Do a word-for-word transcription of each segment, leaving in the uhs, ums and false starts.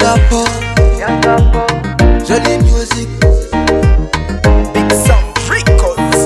Yangapo, Yangapo, Jolly Music, Big Sound Records.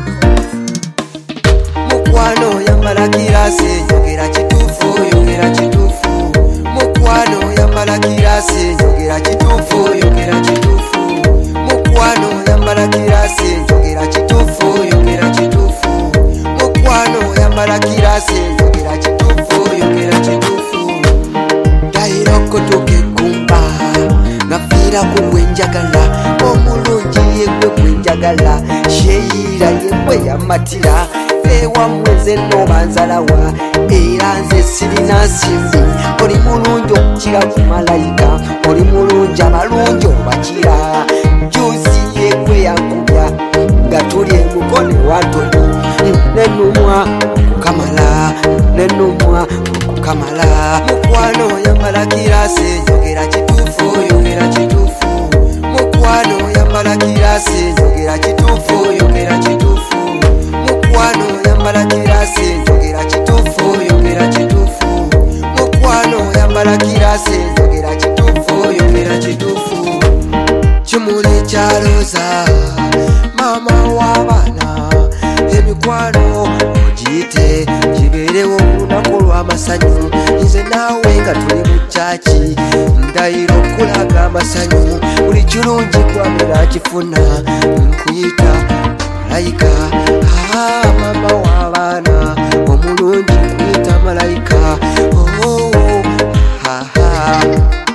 Mukwano yambala kirase, yogera kitufu, yogera kitufu. Mukwano yambala kirase, yogera kitufu, yogera kitufu. Mukwano yambala kirase, yogera kitufu, yogera kitufu. Mukwano yambala kirase, yogera kitufu, yogera kitufu. Dairoko toke kumba, nafira kuwe njagala, omulungi yegwe kwenjagala, sheira yegwe yamatira, ewa mweze no banzalawa, era nze sirina nsimbi, oli mulungi okukira ku malayika, oli mulungi abalungi obakira, juzi yegwe yankubya, nga tuli emukone wantoni, nenumwa kukamala, nenumwa kukamala. Mukwano yambala kirase, yogera kitufu, yogera kitufu. Mukwano yambala kirase, yogera kitufu, yogera kitufu. Mukwano yambala kirase, yogera kitufu, yogera kitufu. Mukwano yambala kirase, yogera kitufu, yogera kitufu. Kimuli kyaloza mama w'abaana, emikwano ogiyite gibeerewo olunaku lw'amasanyu, nze naawe nga tuli mu kyaki, ndayira okulaga amasanyu, buli kirungi kwamera kifuna, nkuyita malayika. Ah, mama w'abaana omulungi nkuyita malayika. Oh, oh, ah, ah.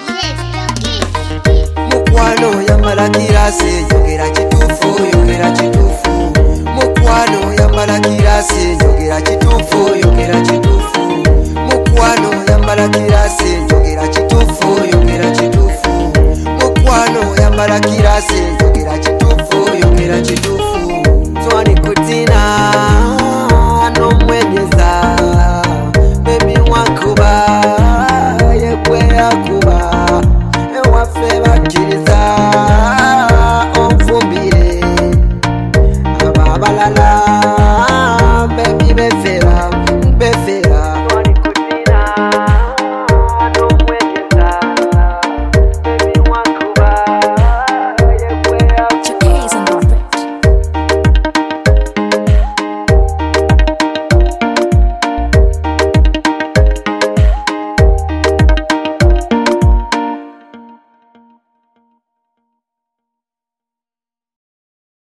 Mukwano yambala kirase, yogera kitufu, yogera kitufu. Mukwano yambala kirase, yogera kitufu, yogera kitufu. Mukwano yambala kirase, yogera kitufu, yogera kitufu. Mukwano yambala kirase,